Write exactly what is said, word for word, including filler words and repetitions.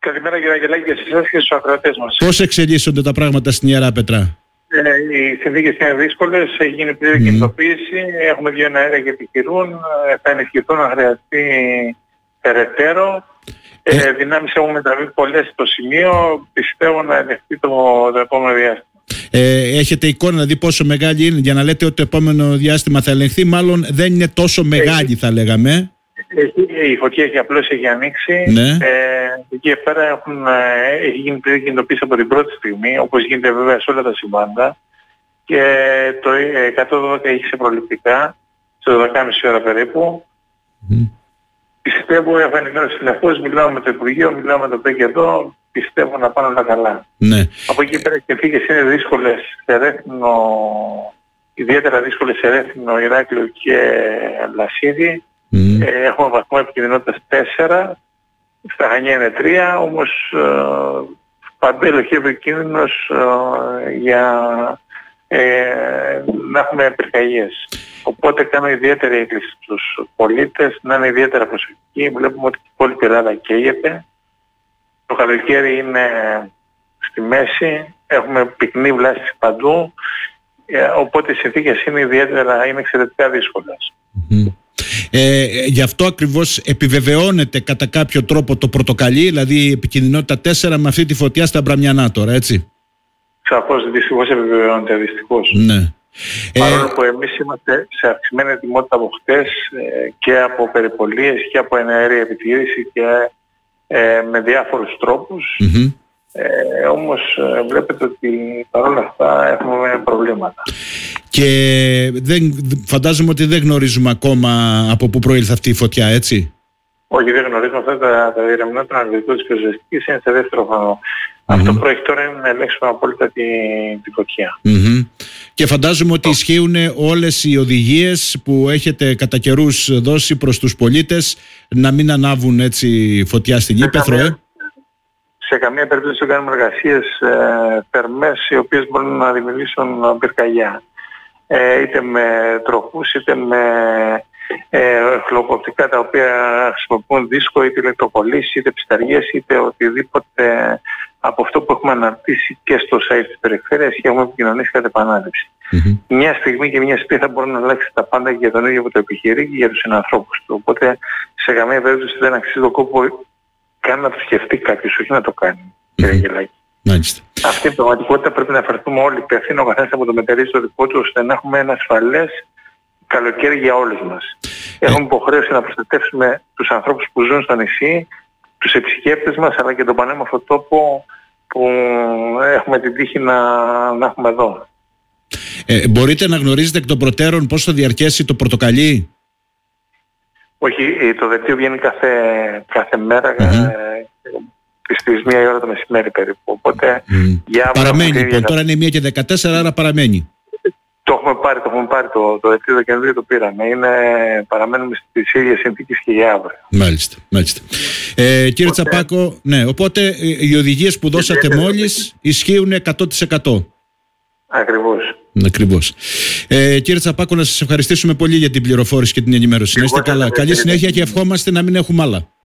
Καλημέρα κύριε Αγγελάκη και σε εσάς και στους ακροατές μας. Πώς εξελίσσονται τα πράγματα στην Ιερά Πέτρα? Ε, οι συνθήκες είναι δύσκολες, έχει γίνει πλήρη mm. κινητοποίηση, έχουμε δύο αέρια και επιχειρούν, θα ενισχυθούν να χρειαστεί περαιτέρω. Ε, ε, δυνάμεις έχουν μεταβεί πολλές στο σημείο, πιστεύω να ελεγχθεί το, το επόμενο διάστημα. Ε, έχετε εικόνα δηλαδή πόσο μεγάλη είναι, για να λέτε ότι το επόμενο διάστημα θα ελεγχθεί? Μάλλον δεν είναι τόσο μεγάλη, θα λέγαμε. Έχει, η φωτιά έχει απλώς έχει ανοίξει. Ναι. Ε, εκεί πέρα έχουν, έχει γίνει πλήρη κινητοποίηση από την πρώτη στιγμή, όπως γίνεται βέβαια σε όλα τα συμβάντα. Και το εκατόν δώδεκα έχει σε προληπτικά, σε δώδεκα και μισή ώρα περίπου. Mm. Πιστεύω, έχω ενημέρωση συνεχώς, μιλάω με το Υπουργείο, μιλάω με το ΠΕΚ εδώ, πιστεύω να πάνε όλα καλά. Ναι. Από εκεί πέρα και φύγες είναι δύσκολες σε Ρέθινο, ιδιαίτερα δύσκολες σε Ρέθινο, Ηράκλειο και Λασίδη. Mm. Ε, έχουμε βαθμό επικινδυνότητας τέσσερα, στα Χανιά είναι τρία, όμως ε, παντού ελοχεύει κίνδυνος ε, για ε, να έχουμε πυρκαγιές. Οπότε κάνω ιδιαίτερη έκκληση στους πολίτες να είναι ιδιαίτερα προσεκτικοί. Βλέπουμε ότι η υπόλοιπη Ελλάδα καίγεται. Το καλοκαίρι είναι στη μέση, έχουμε πυκνή βλάση παντού, ε, οπότε οι συνθήκες είναι ιδιαίτερα, είναι εξαιρετικά δύσκολες. Mm-hmm. Ε, γι' αυτό ακριβώς επιβεβαιώνεται κατά κάποιο τρόπο το πορτοκαλί, δηλαδή η επικινδυνότητα τέσσερα με αυτή τη φωτιά στα Μπραμιανά τώρα, έτσι? Σαφώς, δυστυχώς επιβεβαιώνεται, δυστυχώς. Ναι. Παρόλο ε... που εμείς είμαστε σε αυξημένη ετοιμότητα από χτες ε, και από περιπολίες και από εναέρια επιτήρηση και ε, με διάφορους τρόπους. Mm-hmm. Ε, όμως ε, βλέπετε ότι παρόλα αυτά έχουμε προβλήματα. Και δεν, φαντάζομαι ότι δεν γνωρίζουμε ακόμα από πού προήλθε αυτή η φωτιά, έτσι? Όχι, δεν γνωρίζουμε. Αυτά τα, τα διερευνά των αναλυτικών της πυροσβεστικής είναι σε δεύτερο χρόνο. Mm-hmm. Αυτό που προέχει τώρα είναι να ελέγξουμε απόλυτα τη, τη φωτιά. Mm-hmm. Και φαντάζομαι ότι ισχύουν όλες οι οδηγίες που έχετε κατά καιρούς δώσει προς τους πολίτες να μην ανάβουν έτσι φωτιά στην ύπαιθρο, ε? Σε καμία περίπτωση δεν κάνουμε εργασίες ε, θερμές οι οποίες μπορούν να δημιουργήσουν πυρκαγιά. Ε, είτε με τροχούς είτε με ε, χλωκοπτικά τα οποία χρησιμοποιούν δίσκο, είτε ηλεκτροπολίσεις, είτε ψηταριές, είτε οτιδήποτε από αυτό που έχουμε αναρτήσει και στο site της περιφέρειας και έχουμε επικοινωνήσει κατά επανάληψη. Mm-hmm. Μια στιγμή και μια στιγμή θα μπορεί να αλλάξει τα πάντα και για τον ίδιο που το επιχειρεί και για τους συνανθρώπους του. Οπότε σε καμία περίπτωση δεν αξίζει τον κόπο καν να το σκεφτεί κάποιος, όχι να το κάνει, mm-hmm. κύριε Αγγελάκη. Μάλιστα. Αυτή η πραγματικότητα πρέπει να φερθούμε όλοι υπεύθυνοι, ο καθένας από το μετερίζει το δικό του, ώστε να έχουμε ένα ασφαλές καλοκαίρι για όλους μας. Ε. Έχουμε υποχρέωση να προστατεύσουμε τους ανθρώπους που ζουν στο νησί, τους επισκέπτες μας, αλλά και τον πανέμορφο τόπο που έχουμε την τύχη να, να έχουμε εδώ. Ε, μπορείτε να γνωρίζετε εκ των προτέρων πώς θα διαρκέσει το πορτοκαλί? Όχι, το δελτίο βγαίνει κάθε, κάθε μέρα. Mm-hmm. Στις μία η ώρα το μεσημέρι περίπου. Οπότε mm. για παραμένει λοιπόν, τώρα είναι μία και δεκατέσσερα, άρα παραμένει. Το έχουμε πάρει, το έχουμε πάρει το, το δελτίο Δεκεμβρίου, το πήραμε. Είναι, παραμένουμε στις ίδιες συνθήκες και για αύριο. Μάλιστα, μάλιστα. Ε, κύριε οπότε, Τσαπάκο, ναι, οπότε οι οδηγίες που δώσατε μόλις ισχύουν εκατό τοις εκατό. Ακριβώς. Ακριβώς. Ε, κύριε Τσαπάκο, να σας ευχαριστήσουμε πολύ για την πληροφόρηση και την ενημέρωση. Να είστε καλά. Καλή συνέχεια και ευχόμαστε να μην έχουμε άλλα.